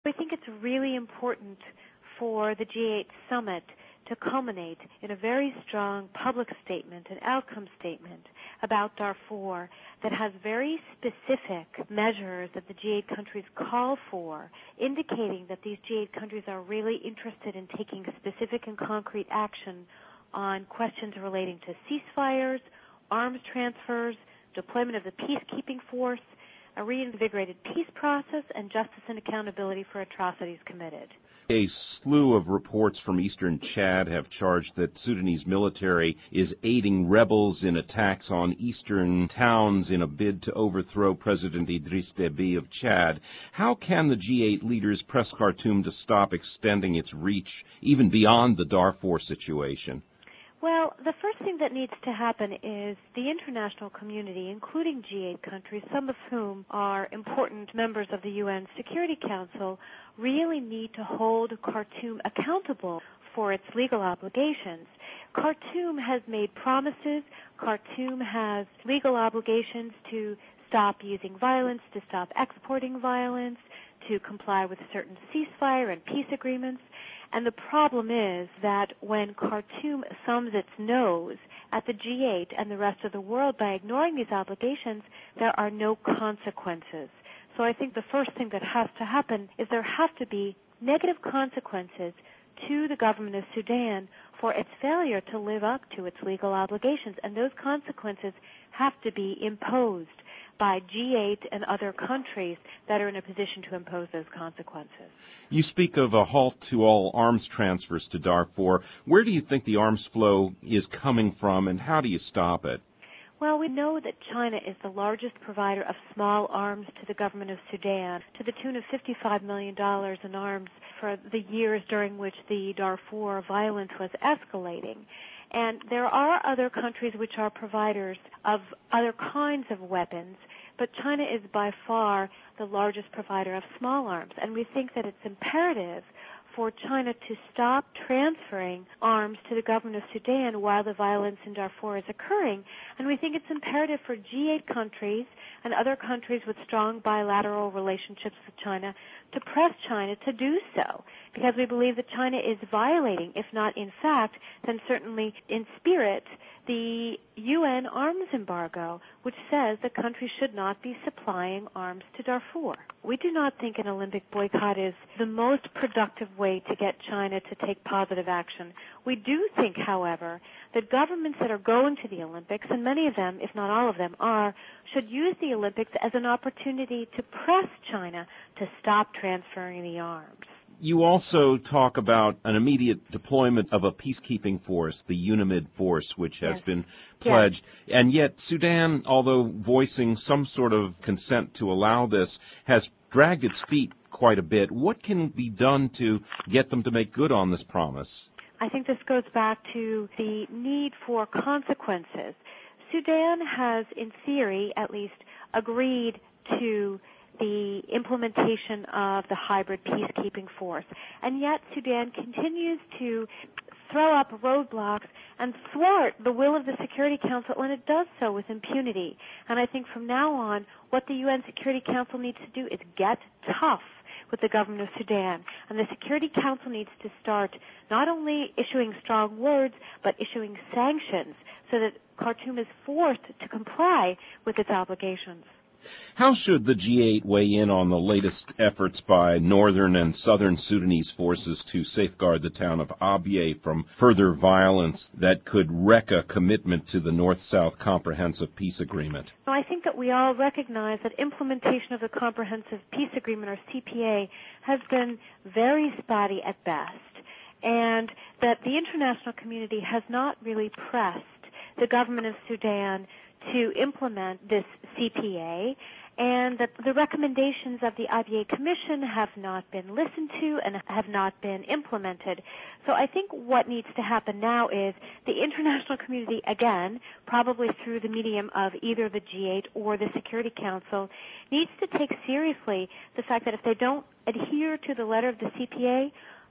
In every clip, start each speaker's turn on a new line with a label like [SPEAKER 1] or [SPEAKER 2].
[SPEAKER 1] I think it's really important for the G8 summit to culminate in a very strong public statement, an outcome statement about Darfur that has very specific measures that the G8 countries call for, indicating that these G8 countries are really interested in taking specific and concrete action on questions relating to ceasefires, arms transfers, deployment of the peacekeeping force, a reinvigorated peace process, and justice and accountability for atrocities committed.
[SPEAKER 2] A slew of reports from eastern Chad have charged that Sudanese military is aiding rebels in attacks on eastern towns in a bid to overthrow President Idriss Deby of Chad. How can the G8 leaders press Khartoum to stop extending its reach even beyond the Darfur situation?
[SPEAKER 1] Well, the first thing that needs to happen is the international community, including G8 countries, some of whom are important members of the UN Security Council, really need to hold Khartoum accountable for its legal obligations. Khartoum has made promises. Khartoum has legal obligations to stop using violence, to stop exporting violence, to comply with certain ceasefire and peace agreements. And the problem is that when Khartoum thumbs its nose at the G8 and the rest of the world by ignoring these obligations, there are no consequences. So I think the first thing that has to happen is there have to be negative consequences to the government of Sudan for its failure to live up to its legal obligations. And those consequences have to be imposed by G8 and other countries that are in a position to impose those consequences.
[SPEAKER 2] You speak of a halt to all arms transfers to Darfur. Where do you think the arms flow is coming from, and how do you stop it?
[SPEAKER 1] Well, we know that China is the largest provider of small arms to the government of Sudan, to the tune of $55 million in arms for the years during which the Darfur violence was escalating. And there are other countries which are providers of other kinds of weapons, but China is by far the largest provider of small arms. And we think that it's imperative for China to stop transferring arms to the government of Sudan while the violence in Darfur is occurring. And we think it's imperative for G8 countries and other countries with strong bilateral relationships with China to press China to do so, because we believe that China is violating, if not in fact, then certainly in spirit, the UN arms embargo, which says that countries should not be supplying arms to Darfur. We do not think an Olympic boycott is the most productive way to get China to take positive action. We do think, however, that governments that are going to the Olympics, and many of them, if not all of them, should use the Olympics as an opportunity to press China to stop transferring the arms.
[SPEAKER 2] You also talk about an immediate deployment of a peacekeeping force, the UNAMID force, which has been pledged. Yes. And yet Sudan, although voicing some sort of consent to allow this, has dragged its feet quite a bit. What can be done to get them to make good on this promise?
[SPEAKER 1] I think this goes back to the need for consequences. Sudan has, in theory at least, agreed to the implementation of the hybrid peacekeeping force. And yet Sudan continues to throw up roadblocks and thwart the will of the Security Council, and it does so with impunity. And I think from now on, what the UN Security Council needs to do is get tough with the government of Sudan. And the Security Council needs to start not only issuing strong words, but issuing sanctions so that Khartoum is forced to comply with its obligations.
[SPEAKER 2] How should the G8 weigh in on the latest efforts by northern and southern Sudanese forces to safeguard the town of Abyei from further violence that could wreck a commitment to the North-South Comprehensive Peace Agreement?
[SPEAKER 1] I think that we all recognize that implementation of the Comprehensive Peace Agreement, or CPA, has been very spotty at best, and that the international community has not really pressed the government of Sudan to implement this CPA, and that the recommendations of the Abyei Commission have not been listened to and have not been implemented. So I think what needs to happen now is the international community, again, probably through the medium of either the G8 or the Security Council, needs to take seriously the fact that if they don't adhere to the letter of the CPA,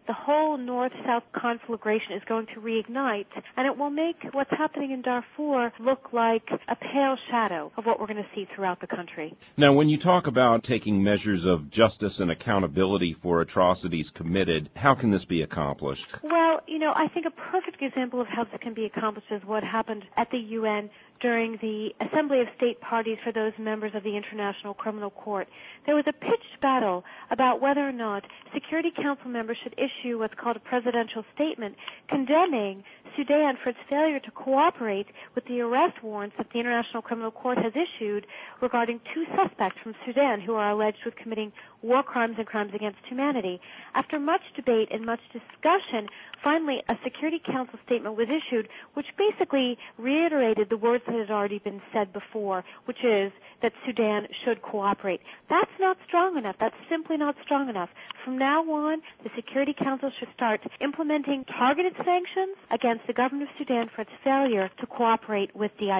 [SPEAKER 1] the whole north-south conflagration is going to reignite, and it will make what's happening in Darfur look like a pale shadow of what we're going to see throughout the country.
[SPEAKER 2] Now, when you talk about taking measures of justice and accountability for atrocities committed, how can this be accomplished?
[SPEAKER 1] Well, I think a perfect example of how this can be accomplished is what happened at the UN during the Assembly of State Parties for those members of the International Criminal Court. There was a pitched battle about whether or not Security Council members should issue what's called a presidential statement condemning Sudan for its failure to cooperate with the arrest warrants that the International Criminal Court has issued regarding 2 suspects from Sudan who are alleged with committing war crimes and crimes against humanity. After much debate and much discussion, finally a Security Council statement was issued which basically reiterated the words that had already been said before, which is that Sudan should cooperate. That's not strong enough. That's simply not strong enough. From now on, the Security Council should start implementing targeted sanctions against the government of Sudan for its failure to cooperate with the